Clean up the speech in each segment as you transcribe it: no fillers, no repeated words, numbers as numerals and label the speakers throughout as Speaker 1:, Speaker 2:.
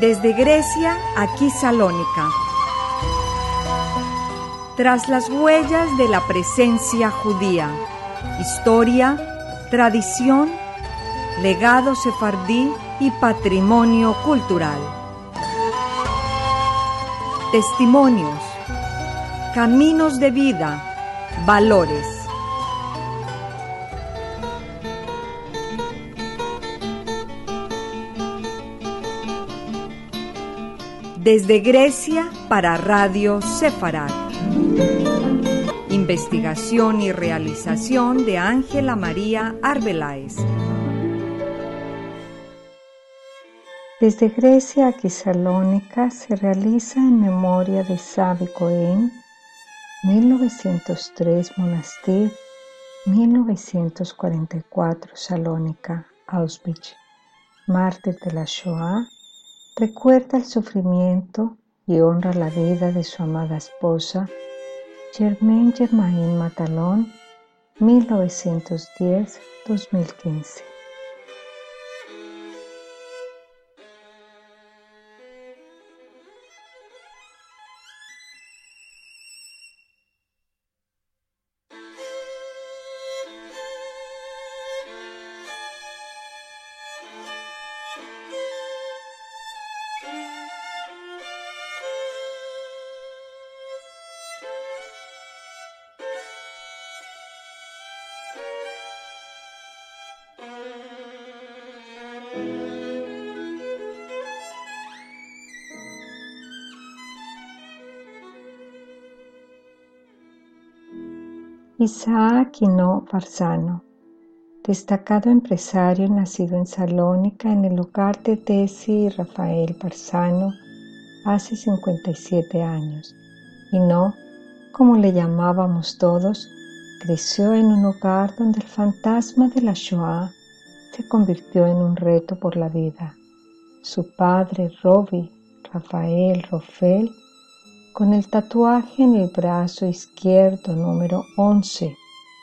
Speaker 1: Desde Grecia, aquí Salónica. Tras las huellas de la presencia judía, historia, tradición, legado sefardí y patrimonio cultural. Testimonios, caminos de vida, valores. Desde Grecia para Radio Sefarad. Investigación y realización de Ángela María Arbeláez.
Speaker 2: Desde Grecia a Salónica se realiza en memoria de Savi Cohen, 1903 Monastir, 1944 Salónica, Auschwitz, mártir de la Shoah. Recuerda el sufrimiento y honra la vida de su amada esposa, Germaine Germain Matalon, 1910-2015. Isaac Quino Farsano, destacado empresario nacido en Salónica en el hogar de Desi y Rafael Farsano hace 57 años. Quino, como le llamábamos todos, creció en un hogar donde el fantasma de la Shoah se convirtió en un reto por la vida. Su padre, Robi Rafael Rofel, con el tatuaje en el brazo izquierdo número 11,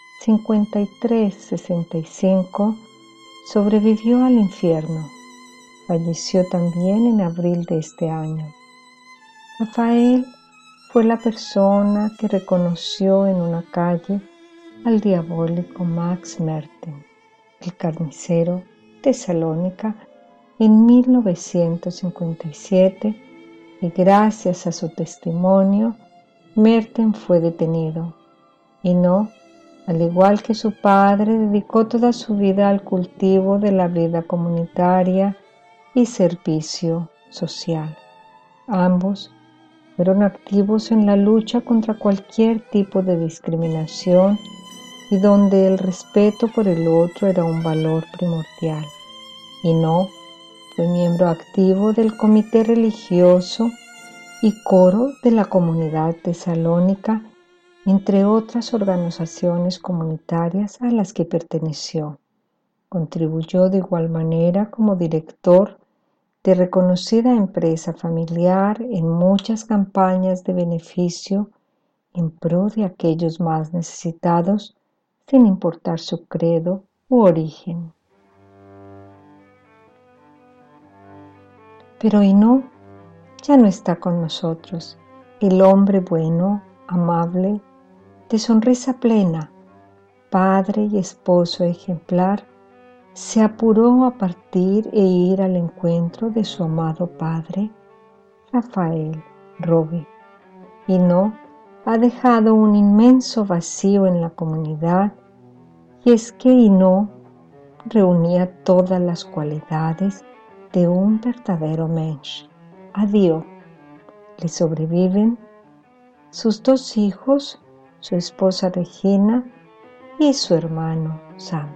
Speaker 2: 5365, sobrevivió al infierno. Falleció también en abril de este año. Rafael fue la persona que reconoció en una calle al diabólico Max Merten, el carnicero de Salónica, en 1957, y gracias a su testimonio, Merten fue detenido. Y no, al igual que su padre, dedicó toda su vida al cultivo de la vida comunitaria y servicio social. Ambos fueron activos en la lucha contra cualquier tipo de discriminación y donde el respeto por el otro era un valor primordial. Y no, fue miembro activo del comité religioso y coro de la comunidad de Salónica, entre otras organizaciones comunitarias a las que perteneció. Contribuyó de igual manera como director de reconocida empresa familiar en muchas campañas de beneficio en pro de aquellos más necesitados, sin importar su credo u origen. Pero Hino ya no está con nosotros, el hombre bueno, amable, de sonrisa plena, padre y esposo ejemplar, se apuró a partir e ir al encuentro de su amado padre, Rafael Robi. Hino ha dejado un inmenso vacío en la comunidad, y es que Hino reunía todas las cualidades de un verdadero mensch. A Dios le sobreviven sus 2 hijos, su esposa Regina y su hermano Sam.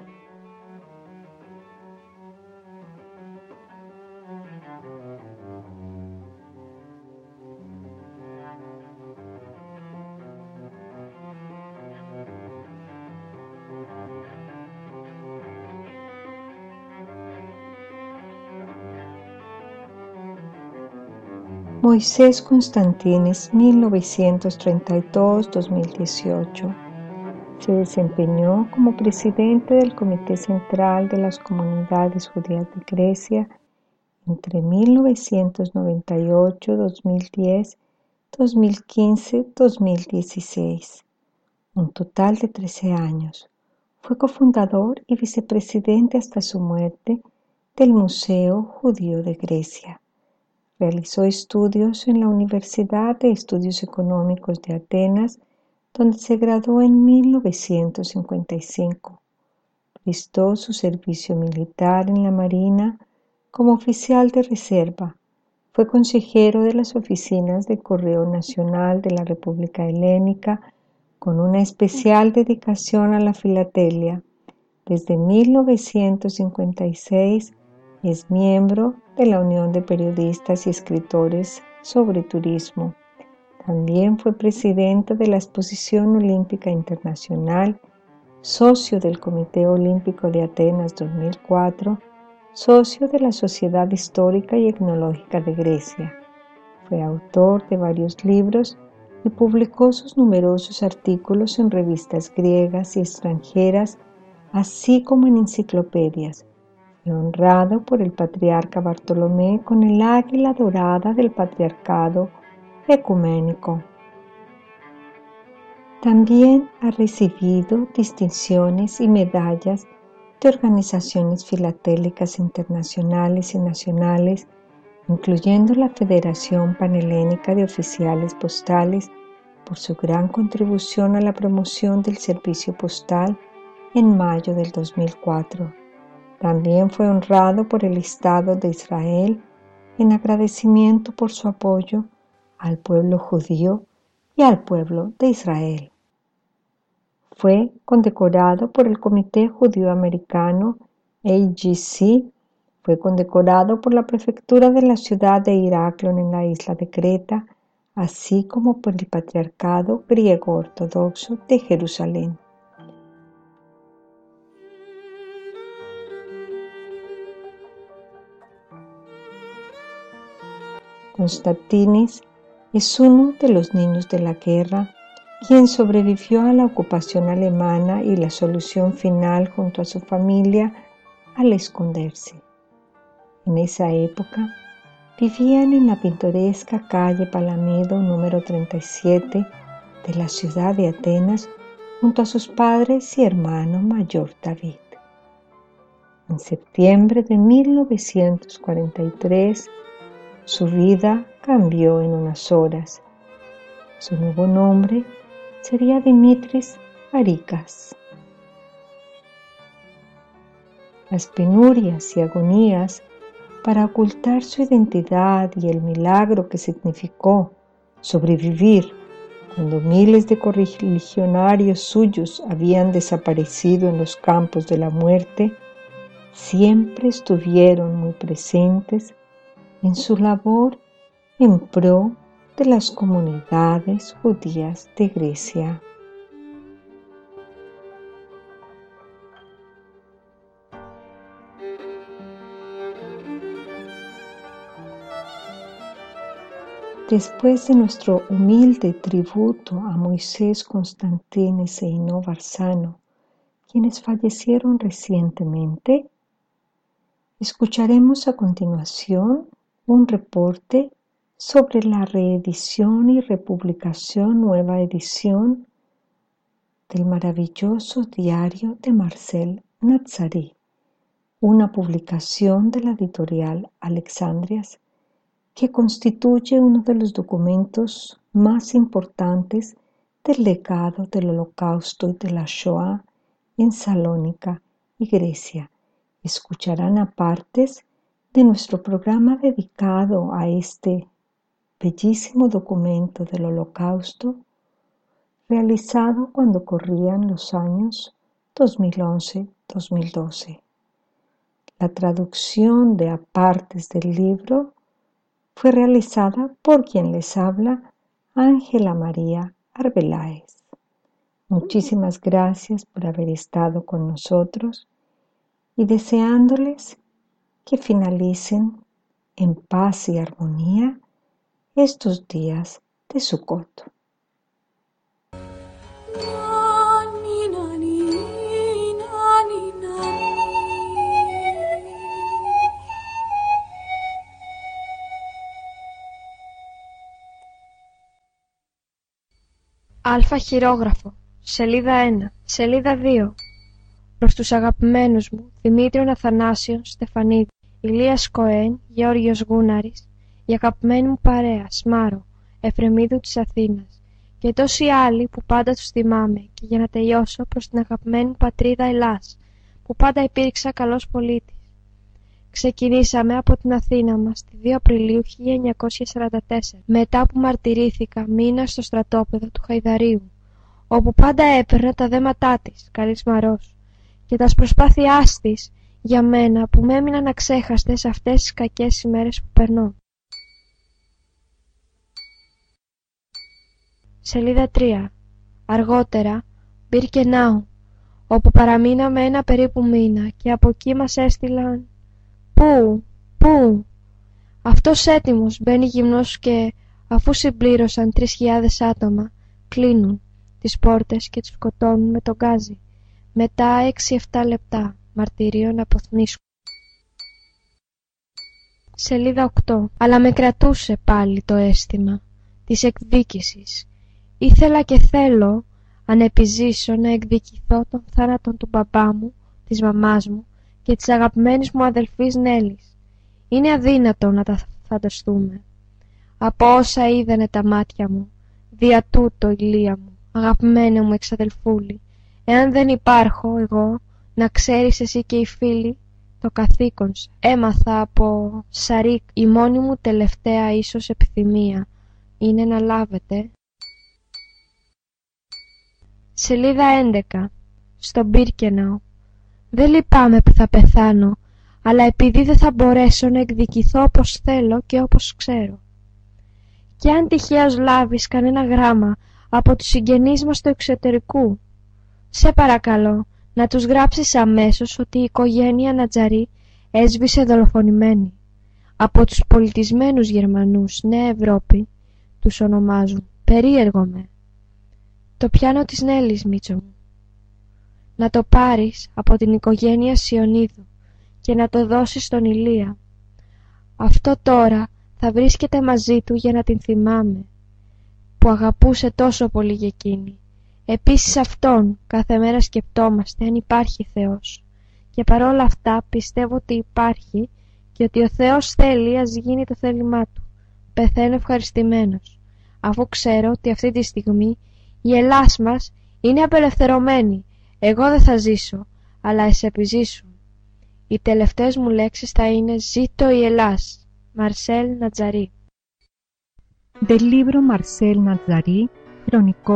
Speaker 2: Moisés Constantines, 1932-2018. Se desempeñó como presidente del Comité Central de las Comunidades Judías de Grecia entre 1998, 2010, 2015, 2016, un total de 13 años. Fue cofundador y vicepresidente hasta su muerte del Museo Judío de Grecia. Realizó estudios en la Universidad de Estudios Económicos de Atenas, donde se graduó en 1955. Prestó su servicio militar en la Marina como oficial de reserva. Fue consejero de las oficinas del Correo Nacional de la República Helénica, con una especial dedicación a la filatelia. Desde 1956 es miembro de la Unión de Periodistas y Escritores sobre Turismo. También fue presidente de la Exposición Olímpica Internacional, socio del Comité Olímpico de Atenas 2004, socio de la Sociedad Histórica y Etnológica de Grecia. Fue autor de varios libros y publicó sus numerosos artículos en revistas griegas y extranjeras, así como en enciclopedias. Fue honrado por el patriarca Bartolomé con el Águila Dorada del Patriarcado Ecuménico. También ha recibido distinciones y medallas de organizaciones filatélicas internacionales y nacionales, incluyendo la Federación Panhelénica de Oficiales Postales, por su gran contribución a la promoción del servicio postal en mayo del 2004. También fue honrado por el Estado de Israel en agradecimiento por su apoyo al pueblo judío y al pueblo de Israel. Fue condecorado por el Comité Judío Americano, AGC. Fue condecorado por la prefectura de la ciudad de Heraclión en la isla de Creta, así como por el Patriarcado Griego Ortodoxo de Jerusalén. Constantinis es uno de los niños de la guerra, quien sobrevivió a la ocupación alemana y la solución final junto a su familia al esconderse. En esa época vivían en la pintoresca calle Palamino número 37 de la ciudad de Atenas junto a sus padres y hermano mayor David. En septiembre de 1943, su vida cambió en unas horas. Su nuevo nombre sería Dimitris Arikas. Las penurias y agonías para ocultar su identidad y el milagro que significó sobrevivir cuando miles de correligionarios suyos habían desaparecido en los campos de la muerte, siempre estuvieron muy presentes en su labor en pro de las comunidades judías de Grecia. Después de nuestro humilde tributo a Moisés Constantines e Ino Barzano, quienes fallecieron recientemente, escucharemos a continuación un reporte sobre la reedición y republicación nueva edición del maravilloso diario de Marcel Natzari, una publicación de la editorial Alexandrias que constituye uno de los documentos más importantes del legado del Holocausto y de la Shoah en Salónica y Grecia. Escucharán a partes de nuestro programa dedicado a este bellísimo documento del Holocausto, realizado cuando corrían los años 2011-2012. La traducción de apartes del libro fue realizada por quien les habla, Ángela María Arbeláez. Muchísimas gracias por haber estado con nosotros y deseándoles que finalicen en paz y armonía estos días de Sukkot.
Speaker 3: Αλφα χειρόγραφο, σελίδα 1, σελίδα 2. Προς τους αγαπημένους μου, Δημήτριον Αθανάσιον Στεφανίδη, Ηλίας Κοέν, Γεώργιος Γούναρης, η αγαπημένη μου παρέα, Σμάρο, Εφρεμίδου της Αθήνας, και τόσοι άλλοι που πάντα τους θυμάμαι, και για να τελειώσω προς την αγαπημένη μου πατρίδα Ελλάς, που πάντα υπήρξα καλός πολίτης. Ξεκινήσαμε από την Αθήνα μας τη 2 Απριλίου 1944, μετά που μαρτυρήθηκα μήνα στο στρατόπεδο του Χαϊδαρίου, όπου πάντα έπαιρνα τα δέματά της, καλή Σμαρός, και τα προσπάθειάς της για μένα που με έμειναν αξέχαστες αυτές τις κακές ημέρες που περνώ. Σελίδα 3. Αργότερα, Μπιρκενάου, όπου παραμείναμε ένα περίπου μήνα και από εκεί μας έστειλαν... Πού? Αυτός έτοιμος μπαίνει γυμνός και, αφού συμπλήρωσαν 3.000 άτομα, κλείνουν τις πόρτες και τους σκοτώνουν με τον γκάζι. Μετά 6-7 λεπτά μαρτυρίων από θνίσκο. Σελίδα 8. Αλλά με κρατούσε πάλι το αίσθημα της εκδίκησης. Ήθελα και θέλω, αν επιζήσω, να εκδικηθώ τον θάνατον του μπαμπά μου, της μαμάς μου και της αγαπημένης μου αδελφής Νέλης. Είναι αδύνατο να τα φανταστούμε. Από όσα είδανε τα μάτια μου, δια τούτο, Ηλία μου, αγαπημένη μου εξαδελφούλη, εάν δεν υπάρχω εγώ, να ξέρεις εσύ και οι φίλοι, το καθήκον σου. Έμαθα από Σαρίκ, η μόνη μου τελευταία ίσως επιθυμία είναι να λάβετε. Σελίδα 11. Στο Μπίρκεναου. Δεν λυπάμαι που θα πεθάνω, αλλά επειδή δεν θα μπορέσω να εκδικηθώ όπως θέλω και όπως ξέρω. Και αν τυχαίως λάβεις κανένα γράμμα από τους συγγενείς μας του εξωτερικού, σε παρακαλώ να τους γράψεις αμέσως ότι η οικογένεια Νατζαρί έσβησε δολοφονημένη. Από τους πολιτισμένους Γερμανούς Νέα Ευρώπη τους ονομάζουν. Περίεργο με. Το πιάνο της Νέλης, Μίτσο μου. Να το πάρεις από την οικογένεια Σιωνίδου και να το δώσεις στον Ηλία. Αυτό τώρα θα βρίσκεται μαζί του για να την θυμάμαι, που αγαπούσε τόσο πολύ για εκείνη. Επίσης αυτόν κάθε μέρα σκεπτόμαστε αν υπάρχει Θεός. Και παρόλα αυτά πιστεύω ότι υπάρχει και ότι ο Θεός θέλει ας γίνει το θέλημά του. Πεθαίνω ευχαριστημένος, αφού ξέρω ότι αυτή τη στιγμή η Ελλάς μας είναι απελευθερωμένη. Εγώ δεν θα ζήσω, αλλά ας επιζήσουν. Οι τελευταίες μου λέξεις θα είναι «Ζήτω η Ελλάς». Μαρσέλ Νατζαρί.
Speaker 1: Del libro Marcel Nazarí, Crónico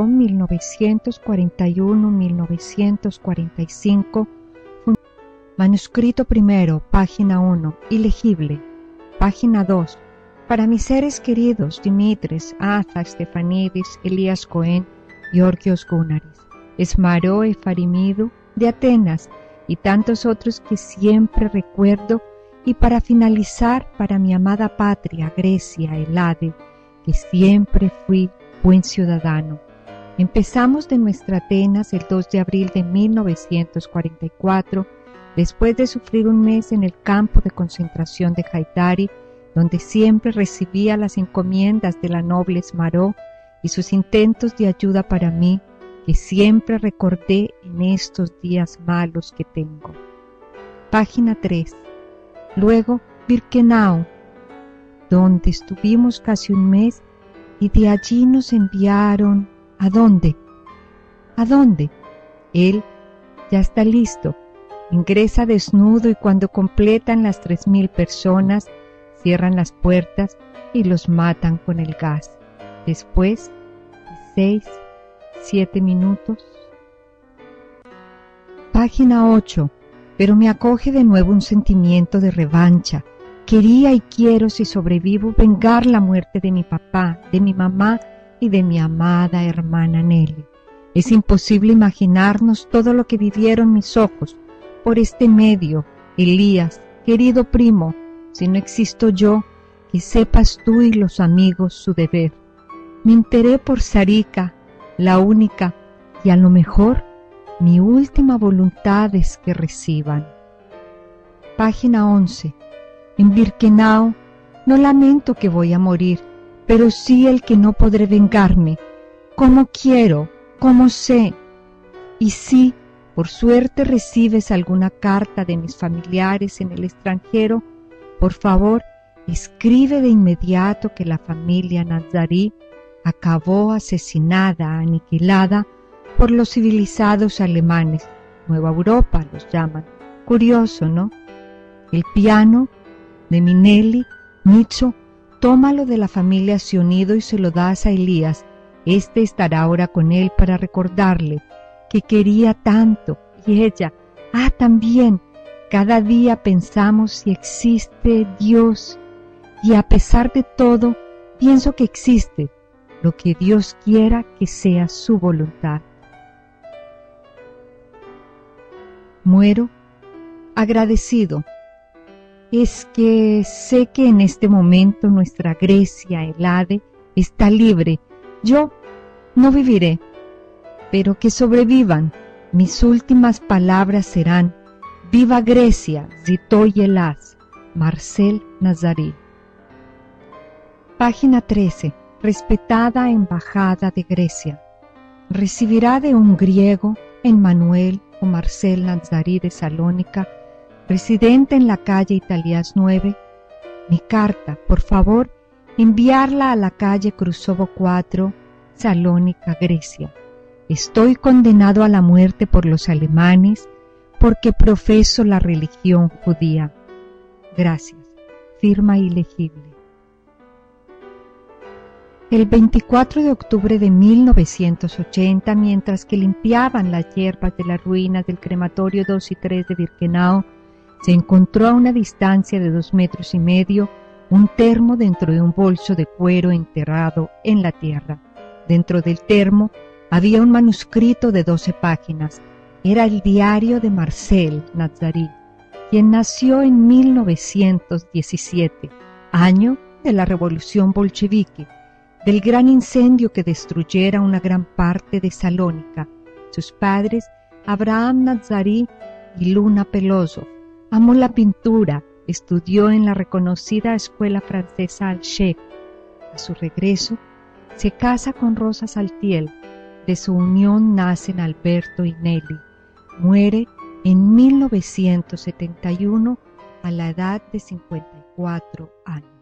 Speaker 1: 1941-1945, manuscrito primero, página 1, ilegible, página 2. Para mis seres queridos Dimitris, Atha, Stefanidis, Elías Cohen, Georgios Gounaris, Esmaró Efarimidu de Atenas y tantos otros que siempre recuerdo, y para finalizar para mi amada patria, Grecia, Elade, que siempre fui buen ciudadano. Empezamos de nuestra Atenas el 2 de abril de 1944, después de sufrir un mes en el campo de concentración de Haidari, donde siempre recibía las encomiendas de la noble Smaró y sus intentos de ayuda para mí, que siempre recordé en estos días malos que tengo. Página 3. Luego, Birkenau, donde estuvimos casi un mes y de allí nos enviaron... ¿A dónde? ¿A dónde? Él ya está listo. Ingresa desnudo y cuando completan las 3.000 personas, cierran las puertas y los matan con el gas. Después de 6-7 minutos. Página 8. Pero me acoge de nuevo un sentimiento de revancha. Quería y quiero, si sobrevivo, vengar la muerte de mi papá, de mi mamá y de mi amada hermana Nelly. Es imposible imaginarnos todo lo que vivieron mis ojos por este medio. Elías, querido primo, si no existo yo, que sepas tú y los amigos su deber. Me enteré por Sarika, la única, y a lo mejor mi última voluntad es que reciban. Página 11. En Birkenau, no lamento que voy a morir, pero sí el que no podré vengarme. ¿Cómo quiero? ¿Cómo sé? Y si, por suerte, recibes alguna carta de mis familiares en el extranjero, por favor, escribe de inmediato que la familia Nazari acabó asesinada, aniquilada por los civilizados alemanes. Nueva Europa los llaman. Curioso, ¿no? El piano de Minelli, Micho, tómalo de la familia Sionido y se lo das a Elías. Este estará ahora con él para recordarle que quería tanto. Y ella, también, cada día pensamos si existe Dios. Y a pesar de todo, pienso que existe, lo que Dios quiera que sea su voluntad. Muero agradecido. Es que sé que en este momento nuestra Grecia, Helade, está libre. Yo no viviré, pero que sobrevivan. Mis últimas palabras serán: ¡Viva Grecia, Zitoy Helaz! Marcel Nazari. Página 13. Respetada Embajada de Grecia. Recibirá de un griego, Emmanuel o Marcel Nazari de Salónica, residente en la calle Italías 9, mi carta. Por favor, enviarla a la calle Crusovo 4, Salónica, Grecia. Estoy condenado a la muerte por los alemanes porque profeso la religión judía. Gracias. Firma ilegible. El 24 de octubre de 1980, mientras que limpiaban las hierbas de las ruinas del crematorio 2 y 3 de Birkenau, se encontró a una distancia de 2,5 metros un termo dentro de un bolso de cuero enterrado en la tierra. Dentro del termo había un manuscrito de 12 páginas. Era el diario de Marcel Nazari, quien nació en 1917, año de la Revolución Bolchevique, del gran incendio que destruyera una gran parte de Salónica. Sus padres, Abraham Nazari y Luna Pelosov. Amó la pintura, estudió en la reconocida escuela francesa Al-Sheikh. A su regreso, se casa con Rosa Saltiel. De su unión nacen Alberto y Nelly. Muere en 1971 a la edad de 54 años.